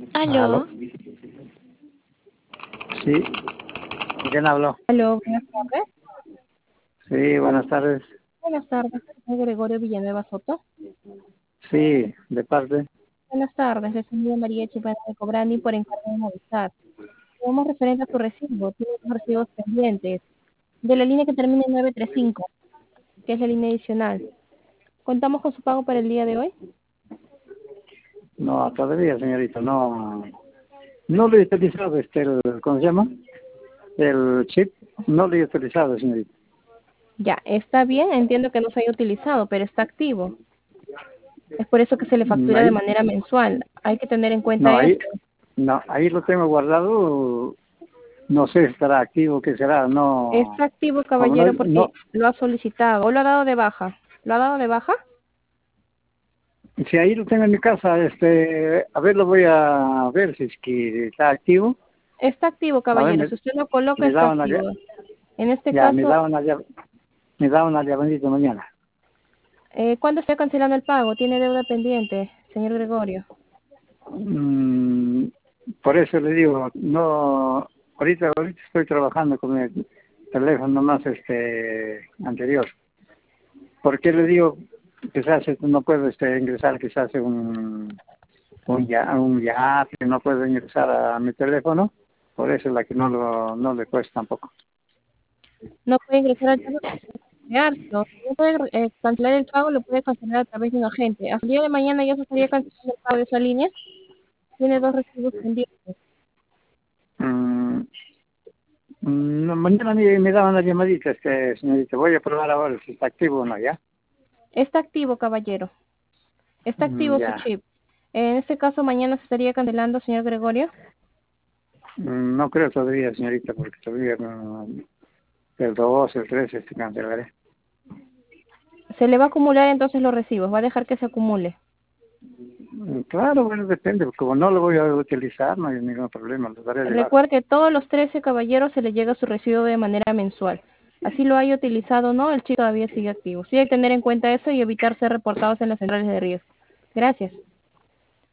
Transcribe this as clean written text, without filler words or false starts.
¿Aló? ¿Aló? Sí, ¿quién habló? Aló, buenas tardes. Sí, buenas tardes. Buenas tardes, soy Gregorio Villanueva Soto. Sí, de parte. Buenas tardes, le señora María Chipana de Cobrani por encargo de Movistar. Tenemos referente a tu recibo, tienes dos recibos pendientes de la línea que termina en 935, que es la línea adicional. ¿Contamos con su pago para el día de hoy? No, todavía, señorita, no. No lo he utilizado, ¿cómo se llama? El chip, no lo he utilizado, señorita. Ya, está bien, entiendo que no se haya utilizado, pero está activo. Es por eso que se le factura de Ahí, manera mensual. Hay que tener en cuenta no, eso. ahí lo tengo guardado. No sé si estará activo, qué será, no. Está activo, Como no, caballero, porque no. lo ha solicitado o lo ha dado de baja. ¿Lo ha dado de baja? Si ahí lo tengo en mi casa, a ver, lo voy a ver si es que está activo. Está activo, A ver, caballero. Si usted lo coloca, me está da una, activo. En este ya, me caso, da una, me da una llamadita mañana. ¿cuándo está cancelando el pago? ¿Tiene deuda pendiente, señor Gregorio? Mm, por eso le digo, no, ahorita estoy trabajando con el teléfono más anterior. ¿Por qué le digo? Quizás no puedo ingresar quizás un ya que no puedo ingresar a mi teléfono, por eso es la que no le cuesta tampoco. No puede ingresar al teléfono. No puede cancelar el pago, lo puede cancelar a través de un agente. Hasta el día de mañana ya se estaría cancelando el pago de esa línea. Tiene dos recibos pendientes. Mm, no, mañana me da una llamadita, señorita. Voy a probar ahora si está activo o no, ¿ya? Está activo, caballero. Está activo su Ya. chip. En este caso, mañana se estaría cancelando, señor Gregorio. No creo todavía, señorita, porque todavía no, el 2, el 3 cancelaré. Se le va a acumular entonces los recibos. Va a dejar que se acumule. Claro, bueno, depende, porque como no lo voy a utilizar, no hay ningún problema, lo daré de baja. Recuerde que todos los 13 caballeros se les llega su recibo de manera mensual. Así lo haya utilizado o no, el chip todavía sigue activo. Sí hay que tener en cuenta eso y evitar ser reportados en las centrales de riesgo. Gracias.